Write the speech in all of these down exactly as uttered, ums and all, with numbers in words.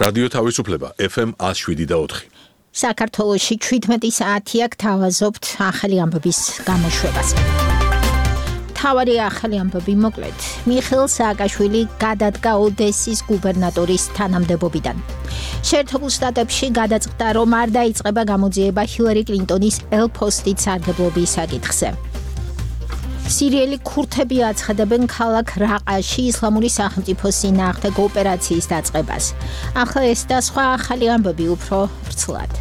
რადიო თავისუფლება F M one oh seven და four. საქართველოში seventeen საათია გთავაზობთ ახალი ამბების გამოშვებას. თავარი ახალი ამბები მოკლედ. მიხეილ სააკაშვილი გადადგა ოდესის გუბერნატორის თანამდებობიდან. შეერთებულ შტატებში გადაწყდა, რომ არ დაიწყება გამოძიება ჰილარი კლინტონის ელ-ფოსტით სარგებლობის საკითხზე. სირიელი ქურთები აცხადებენ ქალაქ რაყაში ისლამური სახელმწიფოს წინააღმდეგ ოპერაციის დაწყებას. ახლა ეს და სხვა ახალი ამბები უფრო ვრცლად.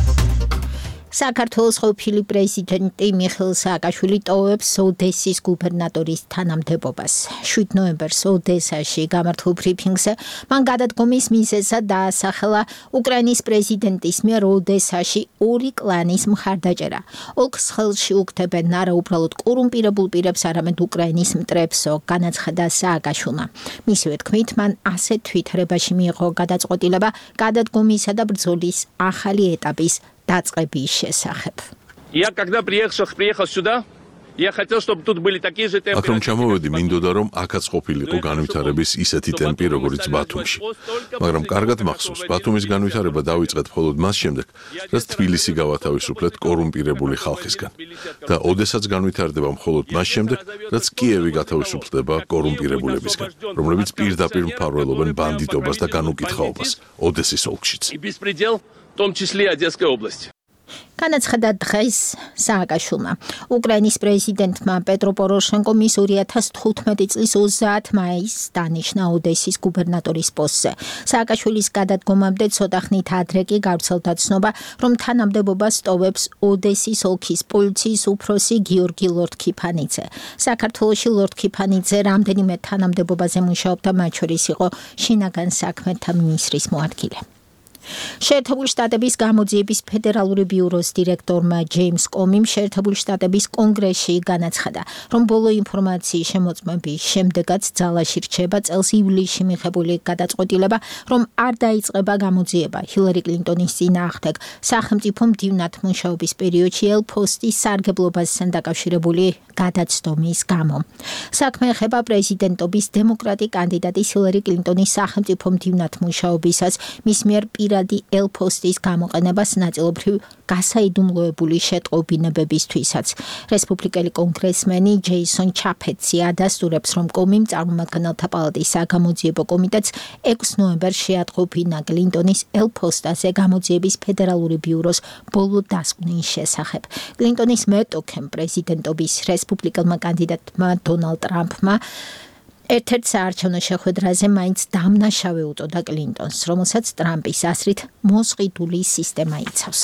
საქართველოს ყოფილი პრეზიდენტი მიხეილ სააკაშვილი ტოვებს ოდესის გუბერნატორის თანამდებობას. seventh ნოემბერს ოდესაში გამართულ ბრიფინგზე მან გადადგომის მიზეზად დაასახელა უკრაინის პრეზიდენტის მიერ ოდესაში ორი კლანის მხარდაჭერა. ოლქს ხელში უგდებენ არა უბრალოდ კორუმპირებულ პირებს, არამედ უკრაინის მტრებსო, განაცხადა სააკაშვილმა. მისივე თქმით, მან ასე თვითრებაში მიიღო გადაწყვეტილება გადადგომისა და ბრძოლის ახალი ეტაპის დაწყების შესახებ. Я когда приехал, приехал сюда, я хотел, чтобы тут были такие же температуры. აქ რომ ჩამოვედი, მინდოდა რომ აქაც ყოფილიყო განვითარების ისეთი ტემპი, როგორც ბათუმში. მაგრამ კარგად მახსოვს, ბათუმის განვითარება დაიწყეთ მხოლოდ მას შემდეგ, რაც თბილისი გავათავისუფლეთ კორუმპირებული ხალხისგან. და ოდესაც განვითარდება მხოლოდ მას შემდეგ, რაც კიევი გათავისუფლდება კორუმპირებულებისგან, რომლებიც პირდაპირ მფარველობენ ბანდიტობას და განუკითხაობას ოდესის ოლქშიც. И беспредел, в том числе Одесской области. განაცხადა დღეს სააკაშვილმა. უკრაინის პრეზიდენტმა პეტრო პოროშენკო მის two thousand fifteen წლის ოცდაათ მაისს დანიშნა ოდესის გუბერნატორის პოსტზე. სააკაშვილის გადადგომამდე ცოტა ხნით ადრე კი გავრცელდა ცნობა, რომ თანამდებობას ტოვებს ოდესის ოლქის პოლიციის უფროსი გიორგი ლორთქიფანიძე. საქართველოში ლორთქიფანიძე რამდენიმე თანამდებობაზე მუშაობდა, მათ შორის იყო შინაგან საქმეთა მინისტრის მოადგილე. შეერთებული შტატების გამოძიების ფედერალური ბიუროს დირექტორმა ჯეიმს კომიმ შეერთებული შტატების კონგრესში განაცხადა, რომ ბოლო ინფორმაციის შემოწმების შემდეგაც ძალაში რჩება წელს ივლისში მიღებული გადაწყვეტილება, რომ არ დაიწყება გამოძიება ჰილარი კლინტონის წინააღმდეგ სახელმწიფო მდივნად მუშაობის პერიოდში ელ-ფოსტის სარგებლობასთან დაკავშირებული გადაცდომის გამო. საქმე ეხება პრეზიდენტობის დემოკრატი კანდიდატის ჰილარი კლინტონის სახელმწიფო მდივნად მუშაობისას მის მიერ პირადი ელ-ფოსტის გამოყენებას ნაწილობრივ გასაიდუმლოებული შეტყობინებებისთვისაც. რესპუბლიკელი კონგრესმენი ჯეისონ ჩაფეტსი ადასტურებს, რომ კომიმ წარმომადგენელთა პალატის საგამოძიებო კომიტეტს ექვსი ნოემბერს შეატყობინა კლინტონის ელ-ფოსტაზე გამოძიების ფედერალური ბიუროს ბოლო დასკვნის შესახებ. კლინტონის მეტოქემ პრეზიდენტობის რესპუბლიკელმა კანდიდატმა დონალდ ტრამპმა ერთ-ერთ საარჩევნო შეხვედრაზე მაინც დამნაშავე უწოდა კლინტონს, რომელსაც ტრამპის აზრით მოსყიდული სისტემა იცავს.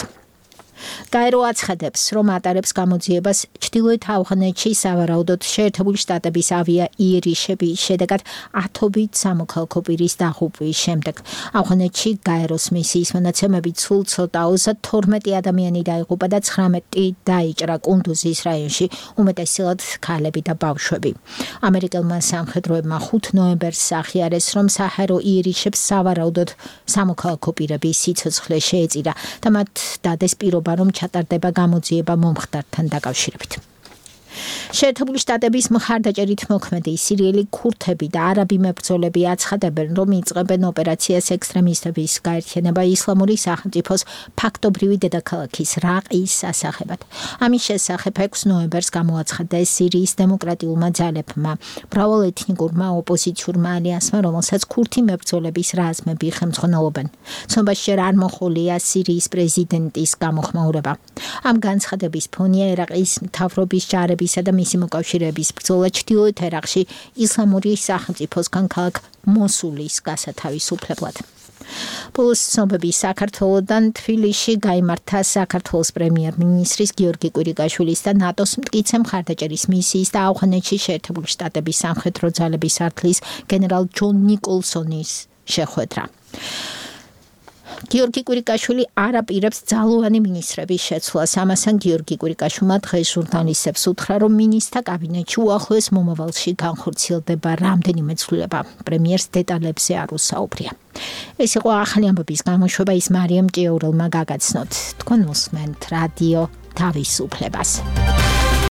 გაერო აცხადებს, რომ ატარებს გამოძიებას ჩრდილოეთ ავღანეთში სავარაუდოდ შეერთებული შტატების ავია იერიშების შედეგად ათობით სამოქალაქო პირის დაღუპვის შემდეგ. ავღანეთში გაეროს მისიის მონაცემებით სულ ცოტა ოცდათორმეტი ადამიანი დაიღუპა და ცხრამეტი დაიჭრა კუნდუზის რაიონში, უმეტესად ქალები და ბავშვები. ამერიკელმა სამხედროებმა ხუთი ნოემბერს აღიარეს, რომ საჰარო იერიშებს სავარაუდოდ სამოქალაქო პირების სიცოცხლე შეეწირა და მათ დადეს პირობა, რომ ჩატარდება გამოძიება მომხდართან დაკავშირებით. შეერთებული შტატების მხარდაჭერით მოქმედი სირიელი ქურთები და არაბი მებრძოლები აცხადებენ, რომ იწყებენ ოპერაციას ექსტრემისტების გაერთიანება ისლამური სახელმწიფოს ფაქტობრივი დედაქალაქის რაყის სასახებად. ამის შესახებ ექვსი ნოემბერს გამოაცხადა სირიის დემოკრატიულმა ძალებმა, მრავალეთნიკურმა ოპოზიციურმა ალიანსმა, რომელსაც ქურთი მებრძოლების რაზმები ხელმძღვანელობენ. ცნობაში ჯერ არ მოხოლია სირიის პრეზიდენტის გამოხმაურება. ამ განცხადების ფონია ერაყის მთავრობის ჯარების და მისი მოკავშირეების ბრძოლა ჩრდილოეთ ერაყში ისლამური სახელმწიფოსგან ქალაქ მოსულის გასათავისუფლებლად. ბოლოს ცნობები საქართველოდან თბილისში გაიმართა საქართველოს პრემიერ-მინისტრის გიორგი კვირიკაშვილის და ნატოს მტკიცე მხარდაჭერის მისიის და ავღანეთში შეერთებული შტატების სამხედრო ძალების არტლის გენერალ ჯონ ნიკოლსონის შეხვედრა. გიორგი კვირიკაშვილი არ აპირებს ძალოვანი მინისტრების შეცვლას. ამასთან გიორგი კვირიკაშვილმა დღეს ჟურნალისტებს უთხრა, რომ მინისტრთა კაბინეტში უახლოეს მომავალში განხორციელდება რამდენიმე ცვლილება. პრემიერს დეტალებზე არ უსაუბრია. ეს იყო ახალი ამბების გამოშვება, ის მარიამ ჭიაურელმა გაგაცნოთ. თქვენ უსმენთ რადიო თავისუფლებას.